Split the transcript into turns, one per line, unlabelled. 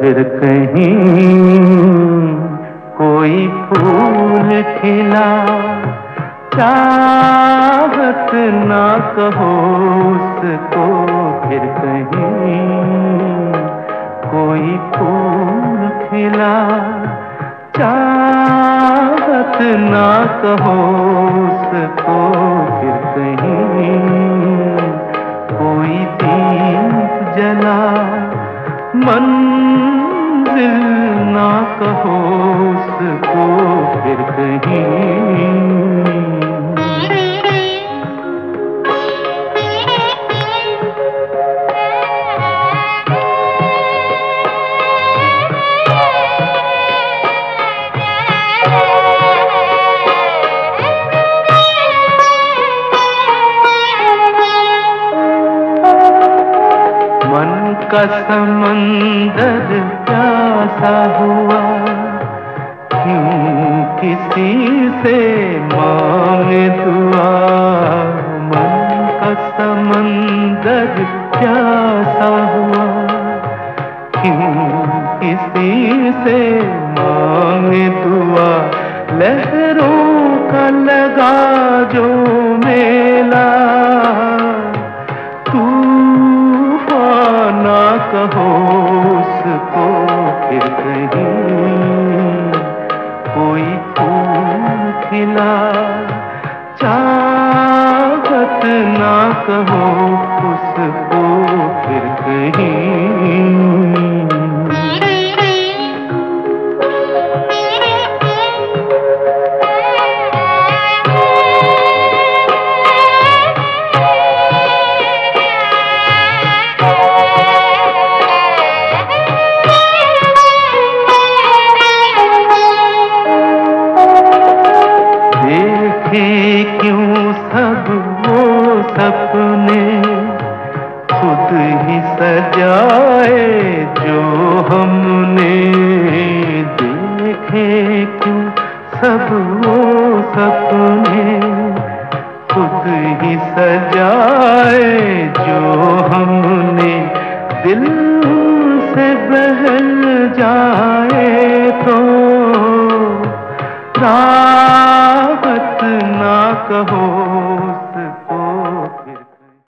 फिर कहीं कोई फूल खिला, चाहत ना कहो उसको। फिर कहीं कोई फूल खिला, चाहत ना कहो उसको। फिर कहीं कोई दीप जला, मंजिल ना कहो उसको। फिर कहीं मन का समंदर प्यासा हुआ, क्यों किसी से मांगे दुआ। मन का समंदर प्यासा हुआ, क्यों किसी से मांगे दुआ। लहरों का लगा जो मेला, ना कहो उसको। फिर कहीं कोई फूल खिला, चाहत ना कहो उसको। फिर कहीं क्यों सब वो सपने खुद ही सजाए जो हमने। देखे क्यों सब वो सपने खुद ही सजाए जो हमने। दिल से बहल जाए तो राहत ना कहो